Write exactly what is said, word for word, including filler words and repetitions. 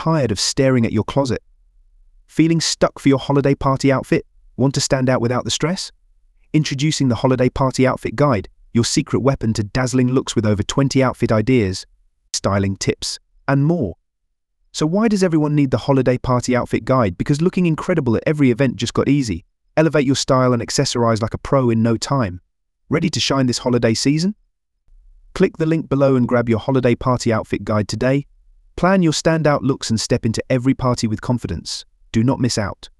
tired of staring at your closet? Feeling stuck for your holiday party outfit? Want to stand out without the stress? Introducing the Holiday Party Outfit Guide, your secret weapon to dazzling looks with over twenty outfit ideas, styling tips, and more. So why does everyone need the Holiday Party Outfit Guide? Because looking incredible at every event just got easy. Elevate your style and accessorize like a pro in no time. Ready to shine this holiday season? Click the link below and grab your Holiday Party Outfit Guide today. Plan your standout looks and step into every party with confidence. Do not miss out.